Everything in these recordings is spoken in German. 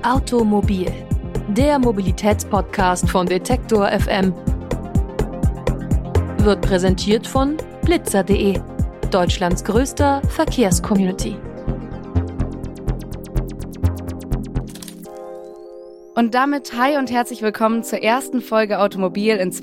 Automobil, der Mobilitätspodcast von Detektor FM, wird präsentiert von blitzer.de, Deutschlands größter Verkehrscommunity. Und damit hi und herzlich willkommen zur ersten Folge Automobil in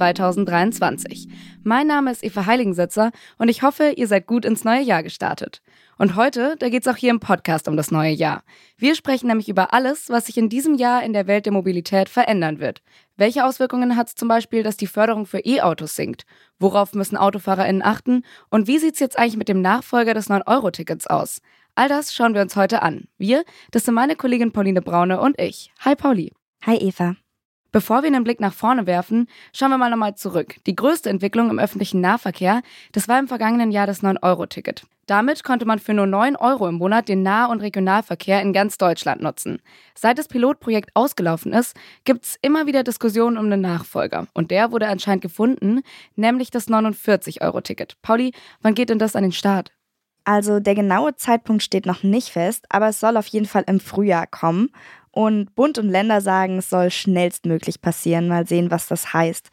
2023. Mein Name ist Eva Heiligensetzer und ich hoffe, ihr seid gut ins neue Jahr gestartet. Und heute, da geht's auch hier im Podcast um das neue Jahr. Wir sprechen nämlich über alles, was sich in diesem Jahr in der Welt der Mobilität verändern wird. Welche Auswirkungen hat es zum Beispiel, dass die Förderung für E-Autos sinkt? Worauf müssen AutofahrerInnen achten? Und wie sieht's jetzt eigentlich mit dem Nachfolger des 9-Euro-Tickets aus? All das schauen wir uns heute an. Wir, das sind meine Kollegin Pauline Braune und ich. Hi Pauli. Hi Eva. Bevor wir einen Blick nach vorne werfen, schauen wir mal nochmal zurück. Die größte Entwicklung im öffentlichen Nahverkehr, das war im vergangenen Jahr das 9-Euro-Ticket. Damit konnte man für nur 9 Euro im Monat den Nah- und Regionalverkehr in ganz Deutschland nutzen. Seit das Pilotprojekt ausgelaufen ist, gibt's immer wieder Diskussionen um einen Nachfolger. Und der wurde anscheinend gefunden, nämlich das 49-Euro-Ticket. Pauli, wann geht denn das an den Start? Also der genaue Zeitpunkt steht noch nicht fest, aber es soll auf jeden Fall im Frühjahr kommen. Und Bund und Länder sagen, es soll schnellstmöglich passieren. Mal sehen, was das heißt.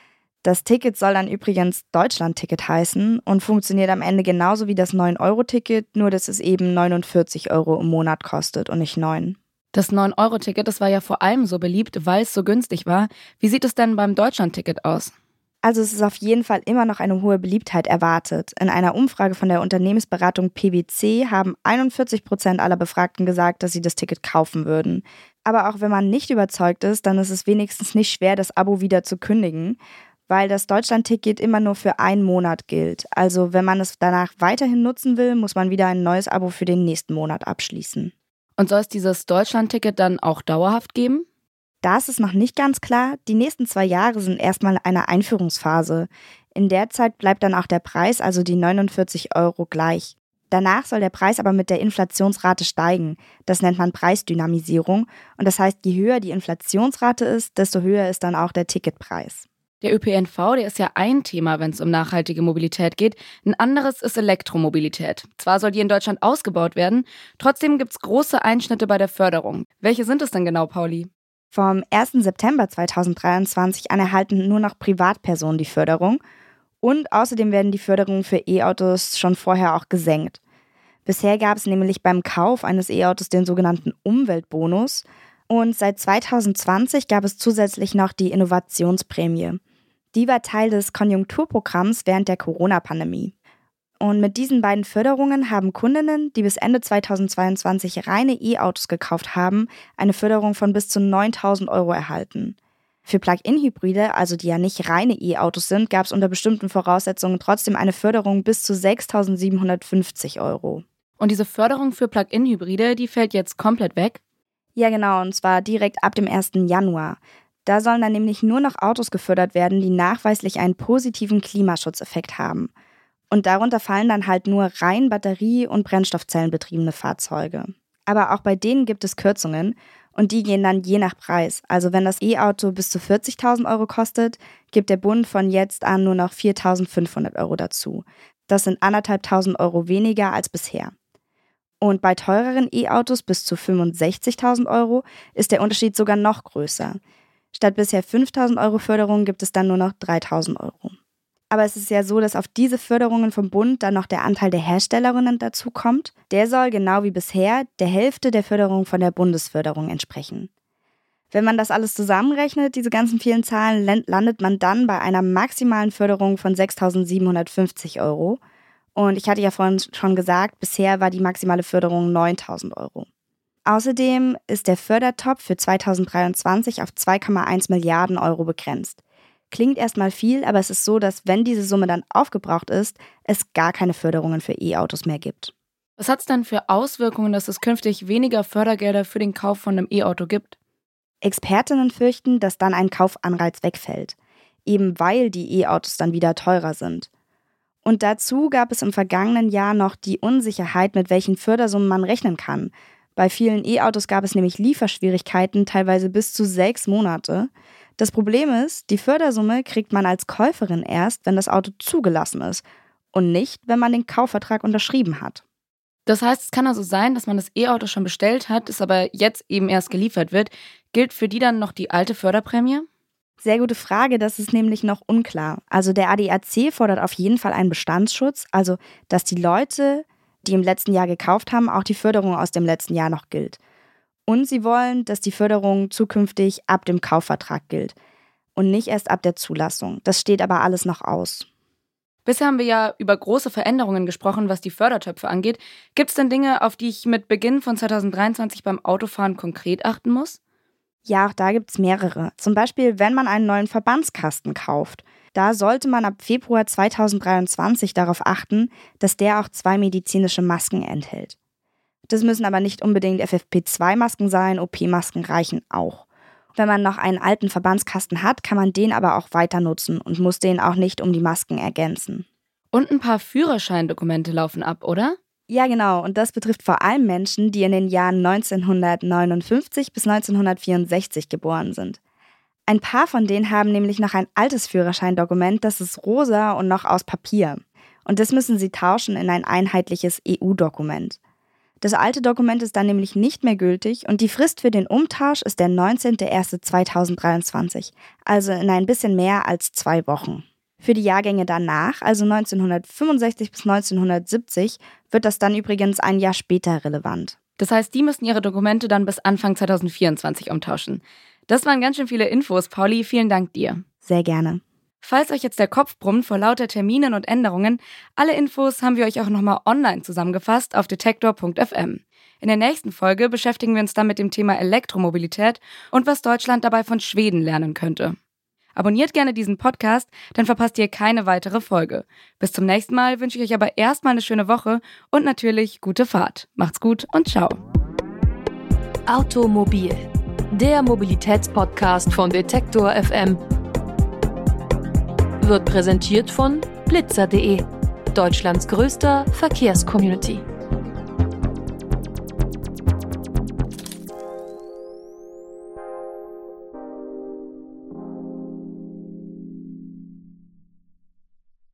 Das Ticket soll dann übrigens Deutschland-Ticket heißen und funktioniert am Ende genauso wie das 9-Euro-Ticket, nur dass es eben 49 Euro im Monat kostet und nicht 9. Das 9-Euro-Ticket, das war ja vor allem so beliebt, weil es so günstig war. Wie sieht es denn beim Deutschland-Ticket aus? Also es ist auf jeden Fall immer noch eine hohe Beliebtheit erwartet. In einer Umfrage von der Unternehmensberatung PwC haben 41% aller Befragten gesagt, dass sie das Ticket kaufen würden. Aber auch wenn man nicht überzeugt ist, dann ist es wenigstens nicht schwer, das Abo wieder zu kündigen, weil das Deutschland-Ticket immer nur für einen Monat gilt. Also wenn man es danach weiterhin nutzen will, muss man wieder ein neues Abo für den nächsten Monat abschließen. Und soll es dieses Deutschland-Ticket dann auch dauerhaft geben? Das ist noch nicht ganz klar. Die nächsten 2 Jahre sind erstmal eine Einführungsphase. In der Zeit bleibt dann auch der Preis, also die 49 Euro, gleich. Danach soll der Preis aber mit der Inflationsrate steigen. Das nennt man Preisdynamisierung. Und das heißt, je höher die Inflationsrate ist, desto höher ist dann auch der Ticketpreis. Der ÖPNV, der ist ja ein Thema, wenn es um nachhaltige Mobilität geht. Ein anderes ist Elektromobilität. Zwar soll die in Deutschland ausgebaut werden, trotzdem gibt es große Einschnitte bei der Förderung. Welche sind es denn genau, Pauli? Vom 1. September 2023 an erhalten nur noch Privatpersonen die Förderung und außerdem werden die Förderungen für E-Autos schon vorher auch gesenkt. Bisher gab es nämlich beim Kauf eines E-Autos den sogenannten Umweltbonus und seit 2020 gab es zusätzlich noch die Innovationsprämie. Die war Teil des Konjunkturprogramms während der Corona-Pandemie. Und mit diesen beiden Förderungen haben Kundinnen, die bis Ende 2022 reine E-Autos gekauft haben, eine Förderung von bis zu 9.000 Euro erhalten. Für Plug-in-Hybride, also die ja nicht reine E-Autos sind, gab es unter bestimmten Voraussetzungen trotzdem eine Förderung bis zu 6.750 Euro. Und diese Förderung für Plug-in-Hybride, die fällt jetzt komplett weg? Ja genau, und zwar direkt ab dem 1. Januar. Da sollen dann nämlich nur noch Autos gefördert werden, die nachweislich einen positiven Klimaschutzeffekt haben. Und darunter fallen dann halt nur rein Batterie- und Brennstoffzellenbetriebene Fahrzeuge. Aber auch bei denen gibt es Kürzungen und die gehen dann je nach Preis. Also wenn das E-Auto bis zu 40.000 Euro kostet, gibt der Bund von jetzt an nur noch 4.500 Euro dazu. Das sind 1.500 Euro weniger als bisher. Und bei teureren E-Autos bis zu 65.000 Euro ist der Unterschied sogar noch größer. Statt bisher 5.000 Euro Förderung gibt es dann nur noch 3.000 Euro. Aber es ist ja so, dass auf diese Förderungen vom Bund dann noch der Anteil der Herstellerinnen dazu kommt. Der soll genau wie bisher der Hälfte der Förderung von der Bundesförderung entsprechen. Wenn man das alles zusammenrechnet, diese ganzen vielen Zahlen, landet man dann bei einer maximalen Förderung von 6.750 Euro. Und ich hatte ja vorhin schon gesagt, bisher war die maximale Förderung 9.000 Euro. Außerdem ist der Fördertopf für 2023 auf 2,1 Milliarden Euro begrenzt. Klingt erstmal viel, aber es ist so, dass wenn diese Summe dann aufgebraucht ist, es gar keine Förderungen für E-Autos mehr gibt. Was hat es dann für Auswirkungen, dass es künftig weniger Fördergelder für den Kauf von einem E-Auto gibt? Expertinnen fürchten, dass dann ein Kaufanreiz wegfällt, eben weil die E-Autos dann wieder teurer sind. Und dazu gab es im vergangenen Jahr noch die Unsicherheit, mit welchen Fördersummen man rechnen kann. Bei vielen E-Autos gab es nämlich Lieferschwierigkeiten, teilweise bis zu 6 Monate. Das Problem ist, die Fördersumme kriegt man als Käuferin erst, wenn das Auto zugelassen ist und nicht, wenn man den Kaufvertrag unterschrieben hat. Das heißt, es kann also sein, dass man das E-Auto schon bestellt hat, es aber jetzt eben erst geliefert wird. Gilt für die dann noch die alte Förderprämie? Sehr gute Frage, das ist nämlich noch unklar. Also der ADAC fordert auf jeden Fall einen Bestandsschutz, also dass die Leute, die im letzten Jahr gekauft haben, auch die Förderung aus dem letzten Jahr noch gilt. Und sie wollen, dass die Förderung zukünftig ab dem Kaufvertrag gilt und nicht erst ab der Zulassung. Das steht aber alles noch aus. Bisher haben wir ja über große Veränderungen gesprochen, was die Fördertöpfe angeht. Gibt es denn Dinge, auf die ich mit Beginn von 2023 beim Autofahren konkret achten muss? Ja, auch da gibt es mehrere. Zum Beispiel, wenn man einen neuen Verbandskasten kauft. Da sollte man ab Februar 2023 darauf achten, dass der auch 2 medizinische Masken enthält. Das müssen aber nicht unbedingt FFP2-Masken sein, OP-Masken reichen auch. Wenn man noch einen alten Verbandskasten hat, kann man den aber auch weiter nutzen und muss den auch nicht um die Masken ergänzen. Und ein paar Führerscheindokumente laufen ab, oder? Ja, genau. Und das betrifft vor allem Menschen, die in den Jahren 1959 bis 1964 geboren sind. Ein paar von denen haben nämlich noch ein altes Führerscheindokument, das ist rosa und noch aus Papier. Und das müssen sie tauschen in ein einheitliches EU-Dokument. Das alte Dokument ist dann nämlich nicht mehr gültig und die Frist für den Umtausch ist der 19.01.2023, also in ein bisschen mehr als 2 Wochen. Für die Jahrgänge danach, also 1965 bis 1970, wird das dann übrigens ein Jahr später relevant. Das heißt, die müssen ihre Dokumente dann bis Anfang 2024 umtauschen. Das waren ganz schön viele Infos, Pauli. Vielen Dank dir. Sehr gerne. Falls euch jetzt der Kopf brummt vor lauter Terminen und Änderungen, alle Infos haben wir euch auch nochmal online zusammengefasst auf detektor.fm. In der nächsten Folge beschäftigen wir uns dann mit dem Thema Elektromobilität und was Deutschland dabei von Schweden lernen könnte. Abonniert gerne diesen Podcast, dann verpasst ihr keine weitere Folge. Bis zum nächsten Mal wünsche ich euch aber erstmal eine schöne Woche und natürlich gute Fahrt. Macht's gut und ciao. Automobil, der Mobilitätspodcast von Detektor FM. Wird präsentiert von blitzer.de, Deutschlands größter Verkehrscommunity.